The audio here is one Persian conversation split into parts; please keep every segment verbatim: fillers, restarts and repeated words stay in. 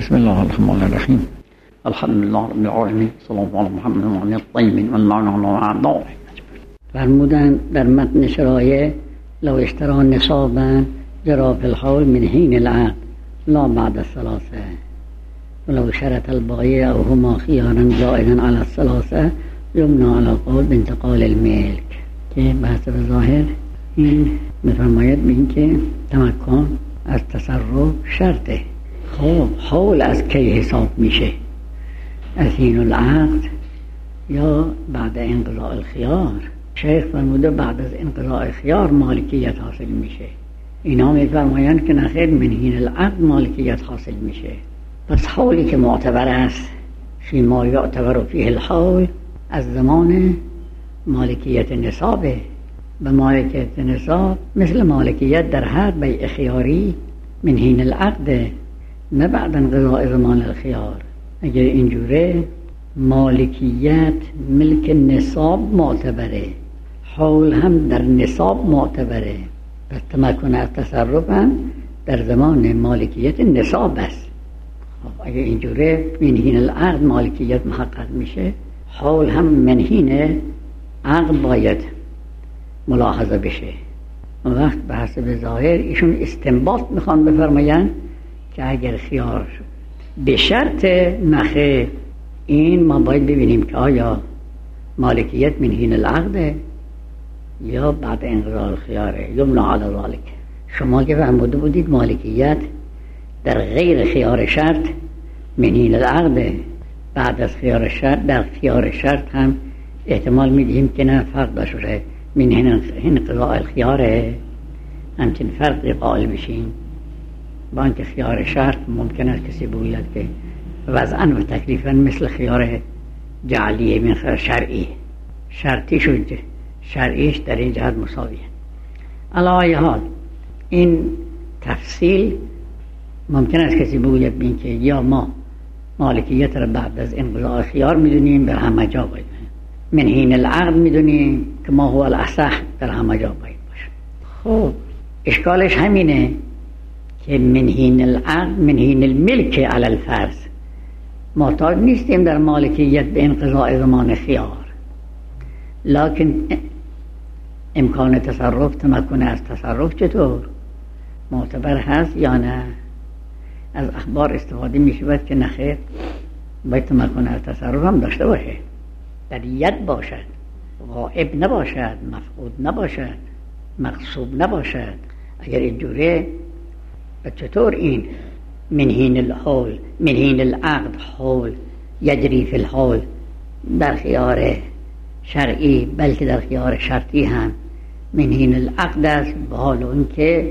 بسم الله الرحمن الرحیم. الحمد لله رب العالمین، صلی الله علی محمد و علی الطیبین و اللعنة و اعداء. فرمودن در متن شرایع: لو اشترى نصابا جرى في الحول من حين العقد لا بعد الثلاثه، ولو شرط البایع او هما خيارا زائدا على الثلاثه یمنع على القول بانتقال الملك. که بحث به ظاهر این میفرماید به این که تمکن از تصرف شرطه. خب حول از کی حساب میشه؟ از حین العقد یا بعد انقضاء الخیار؟ شیخ فرموده بعد از انقضاء خیار مالکیت حاصل میشه. اینا میفرمایند که نخیر، من حین العقد مالکیت حاصل میشه. پس حولی که معتبر است فی ما یعتبر فیه الحول از زمان مالکیت نصابه. به مالکیت نصاب مثل مالکیت در هر بیع خیاری من حین العقد، نه بعد انقضاء زمان الخیار. اگر اینجوره مالکیت ملک نصاب معتبره، حول هم در نصاب معتبره، پس تمکن از تصرف هم در زمان مالکیت نصاب است. خب اگر اینجوره من حین العقد مالکیت محقق میشه، حول هم من حین عقد باید ملاحظه بشه. اون وقت به حسب ظاهر ایشون استنباط میخوان بفرماین که اگر خیار به شرط نخه، این ما باید ببینیم که آیا مالکیت من حین العقد یا بعد انقضاء الخیاره. یمنع علی ذلک. شما که فرموده بودید مالکیت در غیر خیار شرط من حین العقد، بعد از خیار شرط در خیار شرط هم احتمال میدیم که نه فرق داشته من حین انقضاء الخیاره، همچین فرق قائل بشین. با اینکه خیار شرط ممکن است کسی بگوید که وضعاً و تکلیفاً مثل خیار جعلیه من خیار شرعی، شرطی شد شرعیش در این جهت مساویه. علی ای حال این تفصیل ممکن است کسی بگوید بین که یا ما مالکیت را بعد از انقضاء خیار میدونیم در همه جا باید، من حین العقد میدونیم که ما هو الاصح در همه جا باید باشه. خب اشکالش همینه که من حین العقد من حین الملک علی الفرض محتاج نیستیم در مالکیت به انقضاء زمان خیار، لکن امکان تصرف، تمکن از تصرف چطور معتبر هست یا نه؟ از اخبار استفاده می شود که نخیر، باید تمکن از تصرف هم داشته باشه، در ید باشد، غائب نباشد، مفقود نباشد، مغصوب نباشد. اگر اینجوره چطور این من حین الحول من حین العقد حول یجری فی الحول در خیار شرعی بلکه در خیار شرطی هم من حین العقد است، به حال اینکه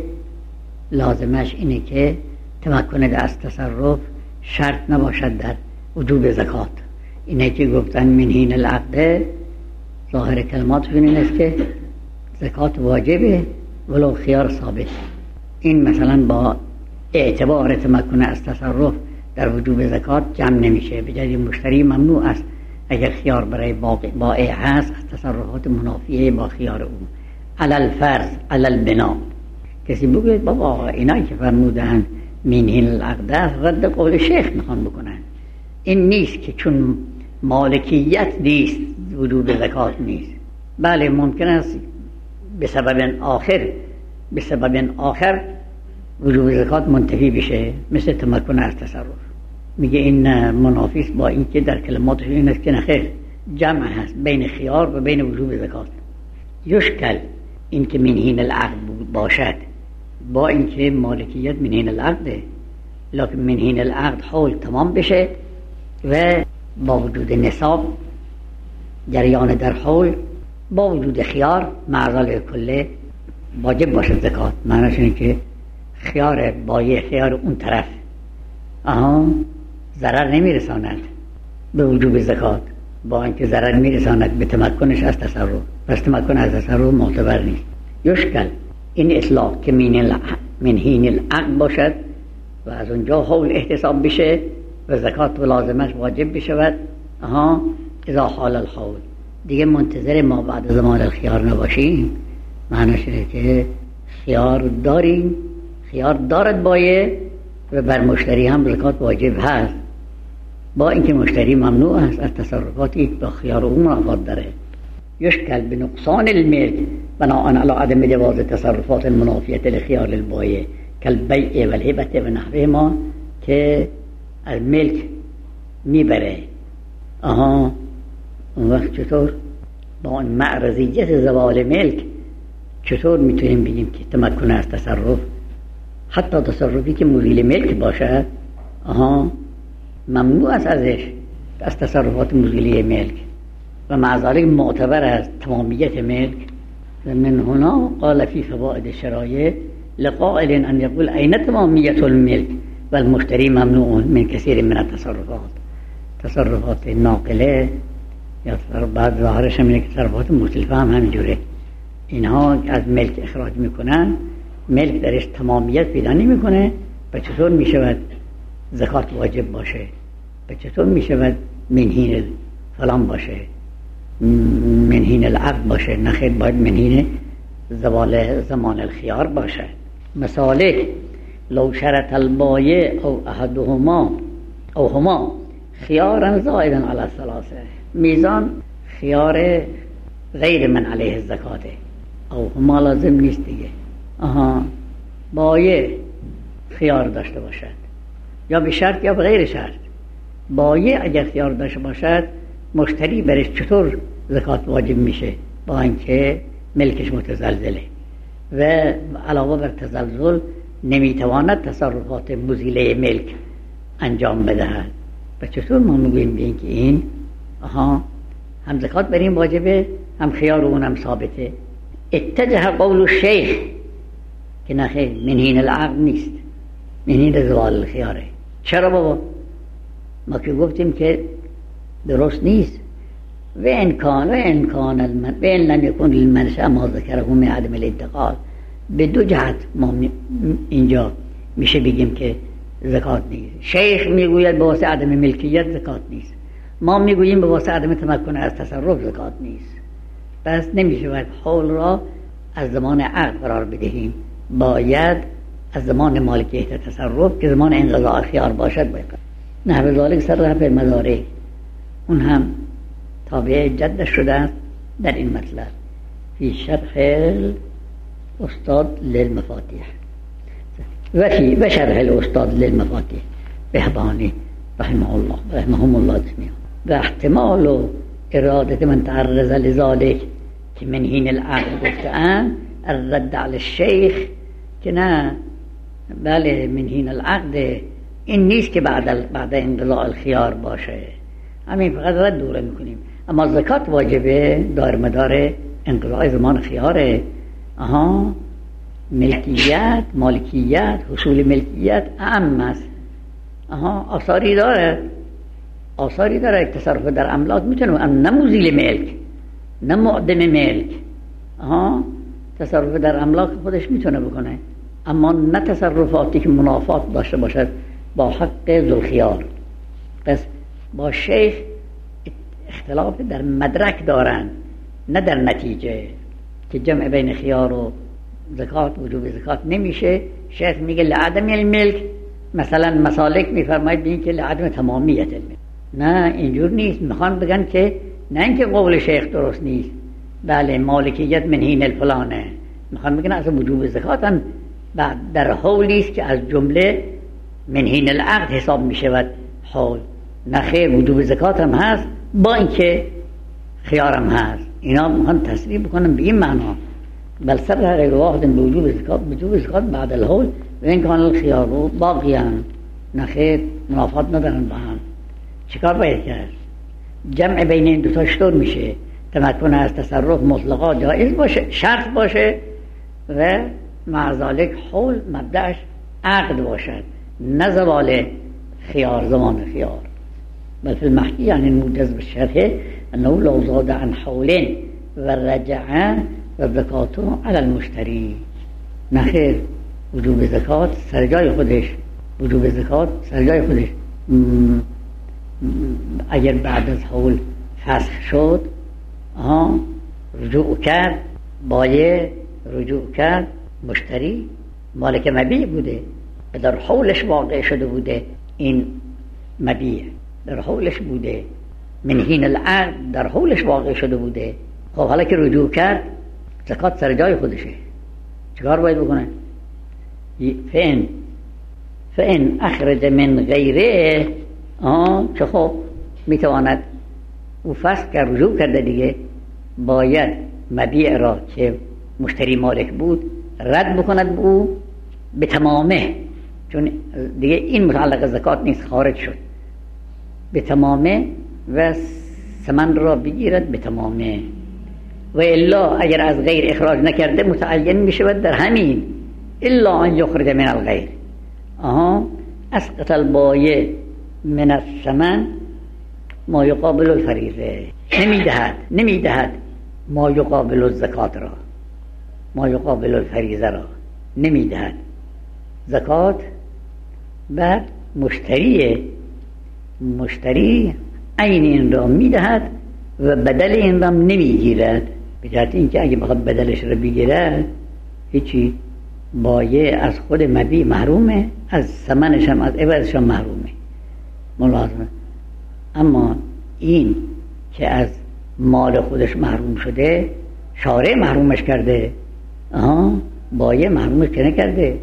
لازمش اینه که تمکن از تصرف شرط نباشد در وجوب زکات. اینه که گفتن من حین العقد ظاهر کلماتشون این است که زکات واجبه ولو خیار ثابت. این مثلا با اعتبار تمکن از تصرف در وجوب زکات جمع نمیشه، به جای مشتری ممنوع است اگر خیار برای بائع هست از تصرفات منافیه با خیار او. علی الفرض علی البنا. کسی بگوید بابا اینایی که فرمودن من حین العقد رد قول شیخ میخوان بکنن. این نیست که چون مالکیت نیست وجوب زکات نیست. بله ممکن است به سبب آخر به سبب آخر وجوب زکات منتفی بشه، مثل تمکن از تصرف. میگه این منافی است با اینکه در کلماتش این است که نخیر، جمع هست بین خیار و بین وجوب زکات. یشکل این که من حین العقد باشد با اینکه مالکیت من حین العقده، لکن من حین العقد حول تمام بشه و با وجود نصاب جریان در حول با وجود خیار معزال کله واجب باشد زکات. معنیش اینه که خیار بایع خیار اون طرف آها ضرر نمیرساند به وجوب زکات، با اینکه ضرر میرساند به تمکنش از تصرف، پس تمکن از تصرف معتبر نیست. یشکل این اطلاق که من حین العقد باشد و از اونجا حول احتساب بشه و زکات و لازمش واجب بشود. آها اذا حال الحول، دیگه منتظر ما بعد زمان الخیار نباشیم. معنیش اینه که خیار داریم، خیار دارد بایع و بر مشتری هم زکات واجب هست، با اینکه مشتری ممنوع است از تصرفاتی با خیار او منافات داره. یشکل به نقصان الملک بناء علی عدم جواز تصرفات المنافیه لخیار البایع کالبیع و الهبه و نحوهما، که از ملک میبره. آها اون وقت چطور با این معرضیت زوال ملک چطور میتونیم بگیم که تمکن از تصرف، حتی تصرفی که مزیل ملک باشد آها ممنوع است ازش، از تصرفات مزیله ملک، و مع ذلك معتبر است تمامیت ملک. من هنا قال في فوائد الشرایع لقائل ان يقول اين تمامیت الملک والمشتری ممنوع من كثير من التصرفات. تصرفات ناقله یا بعد ظاهرش همینه که تصرفات مختلفه هم همینجوره، اینها از ملک اخراج میکنن، ملک درش تمامیت پیدا نمیکنه، و چطور میشود زکات واجب باشه، و چطور میشود منهین فلان باشه، منهین العقد باشه؟ نخیر، باید منهین زوال زمان الخيار باشه. مسالک لو شرط البایع او احدهما او هما خيارا زائدا على الثلاثه، میزان خیار غیر من علیه الزکات او هما لازم نیست دیگه. آها بایع خیار داشته باشد یا به شرط یا به غیر شرط. بایع اگر خیار داشته باشد، مشتری برش چطور زکات واجب میشه؟ با اینکه ملکش متزلزله و علاوه بر تزلزل نمیتواند تصرفات مزیله ملک انجام بدهد، و چطور ما میگوییم به اینکه این آها هم زکات بر این واجبه، هم خیار اونم ثابته؟ اتجه قول الشیخ که نخیر، منهین العقد نیست، منهین زوال الخیاره. چرا بابا؟ ما که گفتیم که درست نیست. و انکان و انکان المن و ان لم یکن المنشأ ما ذکره من عدم الانتقال. به دو جهت ما اینجا میشه بگیم که زکات نیست. شیخ میگوید به واسه عدم ملکیت زکات نیست، ما میگوییم به واسه عدم تمکن از تصرف زکات نیست. پس نمیشه حول را از زمان عقد قرار بدهیم، باید از زمان مالکیت تصرف که زمان انقضاء خیار باشد باید. نحو ذالک صرح فی المدارک، اون هم تابع جد شده در این مطلب فی شرح الاستاد للمفاتیح و فی و شرح الاستاد للمفاتیح بهبانی رحمه الله رحمهم الله جميعا. و احتمال و اراده من تعرض لذالک که منهین العقد گفتن الرد علی الشیخ که نه، بله منهین العقد این نیست که بعد بعد انقضاء الخیار باشه، همین فقط رد دوره میکنیم. اما زکات واجبه دار مدار انقضاء زمان خیاره. آها ملکیت، مالکیت، حصول ملکیت اعم است. آها آثاری داره، آثاری داره. تصرف در املاک میتونه، نه مزیل ملک، نه معدم ملک. آها تصرف در املاک خودش میتونه بکنه، اما نه تصرفاتی که منافات داشته باشد با حق ذوالخیار. پس با شیخ اختلاف در مدرک دارن، نه در نتیجه، که جمع بین خیار و زکات وجوب زکات نمیشه. شیخ میگه لعدم الملک، مثلا مسالک میفرماید ببین که لعدم تمامیت الملک. نه اینجور نیست، میخوان بگن که نه اینکه قول شیخ درست نیست، بله مالکیت منهین الفلانه، میخوان بگن اصلا وجوب زکات هم بعد در حولی است که از جمله منهین العقد حساب میشود حول. نه خیر، وجوب زکات هم هست با اینکه خیار هم هست. اینا میخوان تصریح بکنن به این معنا بل صرح غیر واحد به وجوب زکات، وجوب زکات بعد الحول و این کان الخیار باقیان. نه خیر، منافات ندارن با هم. چیکار باید کرد؟ جمع بین این دوتا چطور میشه؟ تمکن از تصرف مطلقا جایز باشه، شرط باشه، و مع ذلك حول مبدأش عقد باشد، نه زوال خیار زمان خیار. بل في المحكي يعني الموجز بالشرح أنه لو زاد عن حول ورجع فزكاته على المشتري. نخیر، وجوب زکات سرجای خودش، وجوب زکات سرجای خودش. اگر بعد از حول فسخ شد، آها رجوع کرد، بایع رجوع کرد، مشتری مالک مبیع بوده، و در حولش واقع شده بوده این مبیع، در حولش بوده، من حین العقد در حولش واقع شده بوده. خب حالا که رجوع کرد زکات سر جای خودشه، چیکار باید بکنه؟ فین فین اخرج من غیره، آه چه خب میتواند او فسخ کرد، رجوع کرده دیگه، باید مبیع را که مشتری مالک بود رد بکند به او به تمامه، چون دیگه این متعلق زکات نیست، خارج شد، به تمامه و ثمن را بگیرد به تمامه. و الا اگر از غیر اخراج نکرده متعین می شود در همین الا ان یخرج من الغیر، آها اسقط البایع من الثمن ما یقابل الفریضه، نمیدهد نمیدهد ما یقابل الزکات را، ما یقابل الفریضه را نمیدهد. زکات بر مشتری، مشتری عین این را میدهد و بدل این را نمیگیرد، به جهت اینکه اگه بخواد بدلش را بگیرد هیچی، بایع از خود مبیع محرومه، از ثمنش هم از عوضش هم محرومه، ملاحظه. اما این که از مال خودش محروم شده شارع محرومش کرده، آها بایع محرومش که نکرده.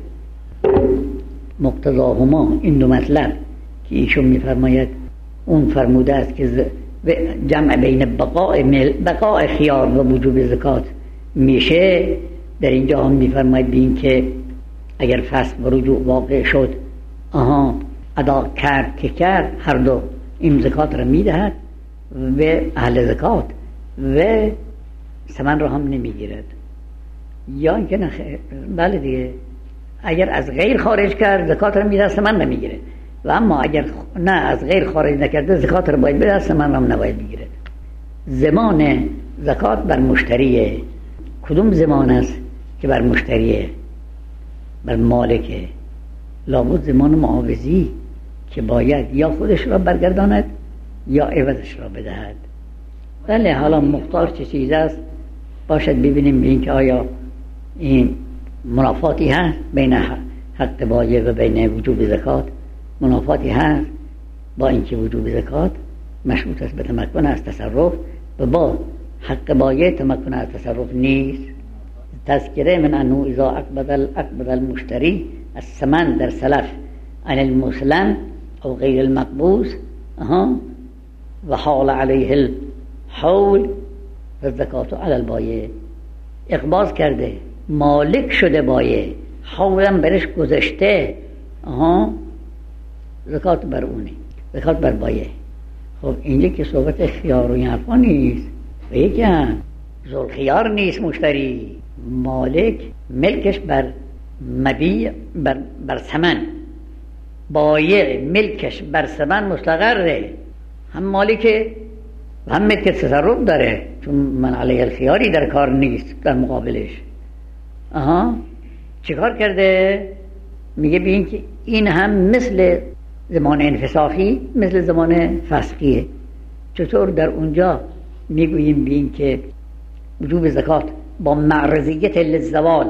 مقتضاهما این دو مطلب که ایشون میفرماید، اون فرموده است که جمع بین بقاء مل بقاء خیار و وجوب زکات میشه، در اینجا هم میفرماید بین که اگر فسخ و رجوع واقع شد، آها ادا کرد که کرد، هر دو این زکات را میدهد و اهل زکات و ثمن را هم نمیگیرد. یا اینکه نه، بله دیگه، اگر از غیر خارج کرد زکات را میده، ثمن نمیگیره، و اما اگر نه از غیر خارج نکرده زکات را باید بده، ثمن را هم نباید بگیره. زمان زکات بر مشتریه. کدوم زمان است که بر مشتریه؟ بر مالکه. لابد زمان معاوضی که باید یا خودش را برگرداند یا عوضش را بدهد. بله، حالا مختار چه چیز است باشد ببینیم، ببین که آیا این منافاتی هست بین حق بایع و بین وجوب زکات، منافاتی هست با اینکه وجوب زکات مشروط است به تمکن از تصرف و با حق بایع تمکن از تصرف نیست. تذکره من انه اذا اقبض اقبض المشتری الثمن در سلف عن المسلم او غیر المقبوض اها و حال علیه الحول فالزکات علی البایع. اقباض کرده، مالک شده بایع، حولم برش گذشته، آها زکات بر اونه، زکات بر بایع. خب اینجا که صحبت خیار و این حرفا نیست، و یکی هم ذوال خیار نیست مشتری، مالک ملکش بر مبیع بر, بر ثمن، بایع ملکش بر ثمن مستقره، هم مالکه و هم ملک تصرف داره، چون من علیه الخیاری در کار نیست در مقابلش. آها چیکار کرده؟ میگه ببین که این هم مثل زمان انفساخی مثل زمان فسخیه. چطور در اونجا میگوییم ببین که وجوب زکات با معرضیت للزوال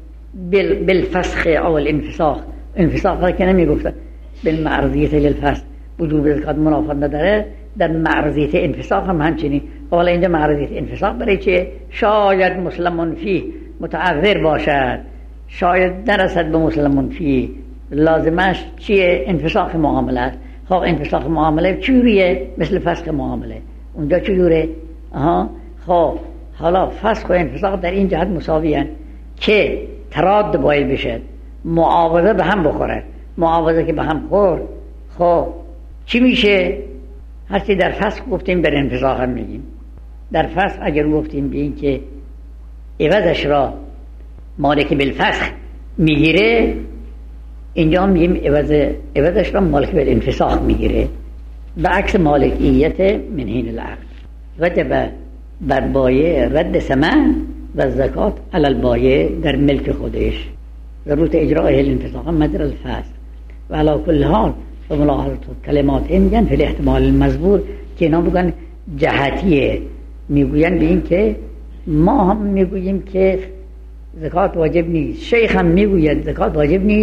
بالفسخ او الانفساخ، انفساخ را که نمیگفتن بالمعرضیت للفسخ وجوب زکات منافات نداره، در معرضیت انفساخ هم همچنین. حالا اینجا معرضیت انفساخ برای چه؟ شاید مسلمون فی متعذر باشد، شاید نرسد به مسلمون فی، لازمش چیه؟ انفساخ معامله. خب انفساخ معامله چجوریه؟ مثل فسخ معامله. اونجا چجوره؟ آها خب حالا فسخ و انفساخ در این جهت مساویان که تراد باید بشه، معاوضه به هم بخوره. معاوضه که به هم خورد، خب چی میشه؟ هرچی در فسخ گفتیم در انفساخ هم میگیم. در فسخ اگر گفتیم به این که عوضش را مالک بالفسخ میگیره، اینجا میگیم عوض عوضش را مالک بالانفساخ میگیره، به عکس مالکیت من حین العقد. وجب بر بایع رد ثمن و زکات علی البایع در ملک خودش، ضرورت اجراء الانفساخ مجرى الفسخ. و علی کل حال و ملاحظه کلمات میگن فی الاحتمال المذکور که اینا بگن جهتیه، میگوین به این که ما هم میگوییم که زکات واجب نیست، شیخ هم میگوید زکات واجب نیست،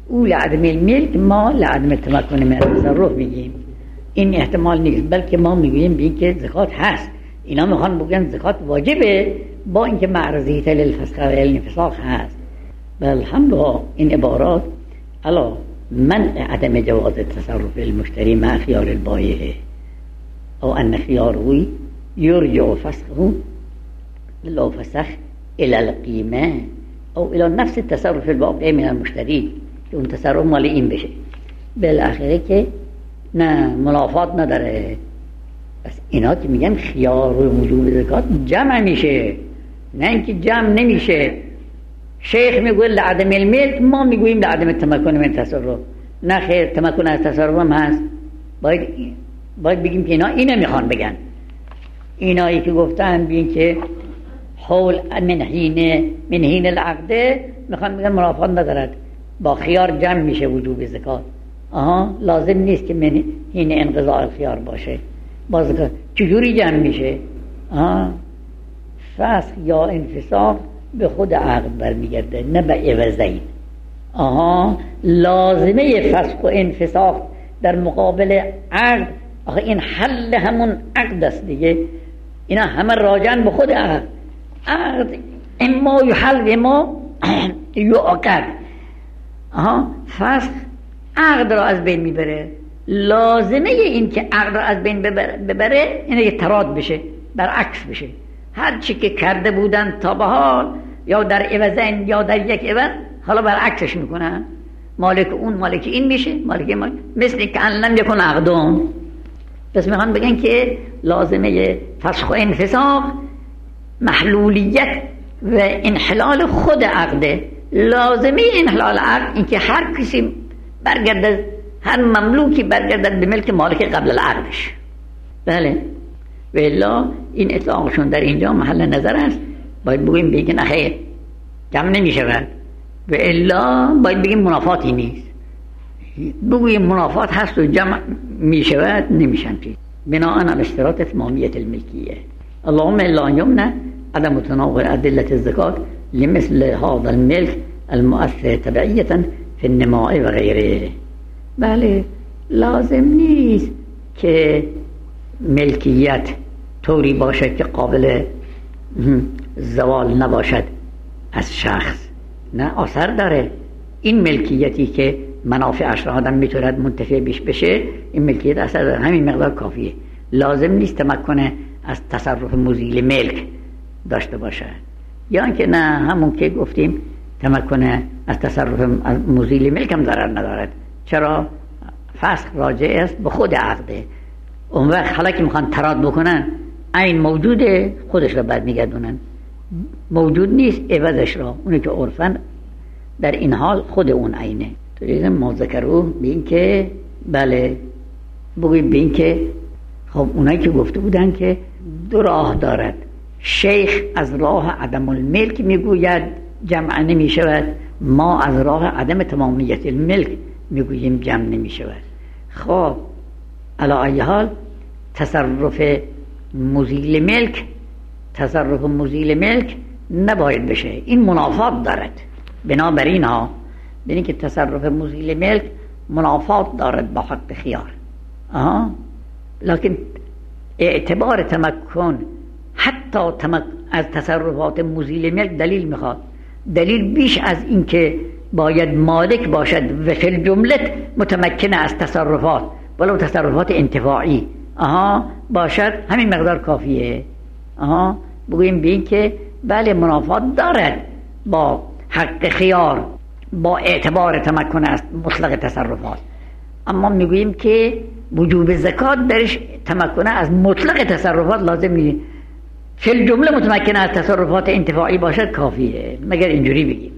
او لعدم الملک، ما لعدم تمکن من تصرف میگیم. این احتمال نیست، بلکه ما میگوییم بین که زکات هست. اینا میخوان بگن زکات واجبه با اینکه معرضیت للفسخ و الانفساخ هست. بل الحمدلله این عبارات علا منع عدم جواز تصرف المشتری مع خيار البایع او ان خياره يرجع فسخه لو فسخ الى القیمه او الى نفس التصرف الواقع من المشتری که اون تصرف مال این بشه. بالاخره که نه منافات نداره. بس اینا که میگن خیار و وجوب زکات جمع میشه، نه اینکه جمع نمیشه. شیخ میگوید لعدم الملک، ما میگوییم لعدم تمکن من تصرف. نه خیر، تمکن از تصرف هم هست. باید باید بگیم که اینا اینه میخوان بگن. اینایی که گفتن بین که حول من حین من حین العقد میخوان بگن منافات ندارد، با خیار جمع میشه وجوب زکات. آها لازم نیست که من حین انقضاء خیار باشه. با زکات چجوری جمع میشه؟ آها فسخ یا انفساخ به خود عقد برمیگرده، نه به عوضین. آها لازمه فسخ و انفساخ در مقابل عقد، آخه این حل همون عقد است دیگه. اینا همه راجعن به خود عقد. عقد اما یحل و اما یعقد. آها فسخ عقد را از بین میبره. لازمه این که عقد را از بین ببره اینه که تراد بشه، برعکس بشه. هر چی که کرده بودن تا به حال یا در عوضین یا در یک عوض، حالا برعکسش میکنن. مالک اون مالک این میشه، مالک این مالک. مثل که لم یکن عقدون. پس میخوان بگن که لازمه فسخ و انفساخ محلولیت و انحلال خود عقده. لازمه انحلال عقد این که هر کسی برگردد، هر مملوکی برگردد به ملک مالک قبل العقدش. بله و الا این اطلاقشون در اینجا محل نظر است. باید بگیم بگیم خیر جمع نمی شود، و الا باید بگیم منافاتی نیست. بگویم منافات هست و جمع می شود نمیشن چیز. بناء علی اشتراط اتمامیت الملکیه. اللهم الا یمنع عدم تناول ادله الزکات لمثل هذا الملك المؤثر تبعیه فی النماء و غیره. بله لازم نیست که ملکیت طوری باشد که قابل زوال نباشد از شخص. نه اثر داره. این ملکیتی که منافعش را آدم میتوند منتفع بیش بشه، این ملکیت اثر داره، همین مقدار کافیه. لازم نیست تمکن از تصرف مزیل ملک داشته باشد. یا اینکه نه همون که گفتیم تمکن از تصرف مزیل ملک هم ضرر ندارد. چرا؟ فسخ راجع است به خود عقده. اون وقت حالا که میخوان تراد بکنن عین موجوده، خودش را بعد میگردونن. موجود نیست عوضش را، اونی که عرفاً در این حال خود اون عینه. تو دیدم ما ذکرو به این که بله بگویم به این که خب اونایی که گفته بودن که دو راه دارد. شیخ از راه عدم الملک میگوید جمع نمی شود، ما از راه عدم تمامیت الملک میگوییم جمع نمی شود. خب علی ای حال تصرف مزیل ملک تصرف مزیل ملک نباید بشه، این منافات دارد. بنابراین ها ببینید که تصرف مزیل ملک منافات دارد با حق خیار. آها لکن اعتبار تمکن حتی تمک از تصرفات مزیل ملک دلیل میخواد. دلیل بیش از این که باید مالک باشد و فی الجمله متمکن از تصرفات ولو تصرفات انتفاعی آها باشد، همین مقدار کافیه. آها بگوییم به این که بله منافات دارد با حق خیار با اعتبار تمکن از مطلق تصرفات، اما میگوییم که وجوب زکات درش تمکن از مطلق تصرفات لازم نیست. فی الجمله متمکن از تصرفات انتفاعی باشد کافیه، مگر اینجوری بگیم.